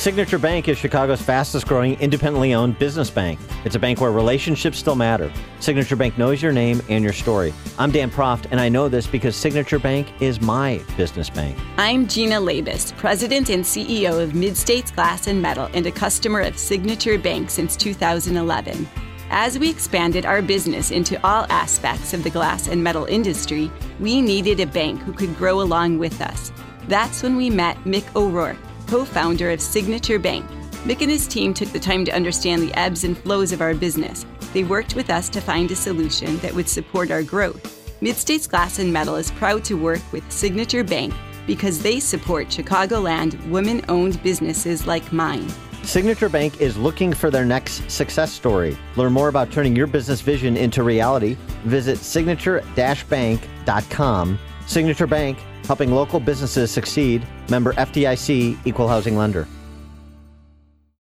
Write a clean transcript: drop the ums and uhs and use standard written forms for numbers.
Signature Bank is Chicago's fastest growing independently owned business bank. It's a bank where relationships still matter. Signature Bank knows your name and your story. I'm Dan Proft, and I know this because Signature Bank is my business bank. I'm Gina Labus, President and CEO of Mid-States Glass and Metal and a customer of Signature Bank since 2011. As we expanded our business into all aspects of the glass and metal industry, we needed a bank who could grow along with us. That's when we met Mick O'Rourke, co-founder of Signature Bank. Mick and his team took the time to understand the ebbs and flows of our business. They worked with us to find a solution that would support our growth. Mid-States Glass and Metal is proud to work with Signature Bank because they support Chicagoland women-owned businesses like mine. Signature Bank is looking for their next success story. Learn more about turning your business vision into reality. Visit signature-bank.com. Signature Bank, helping local businesses succeed. Member FDIC, Equal Housing Lender.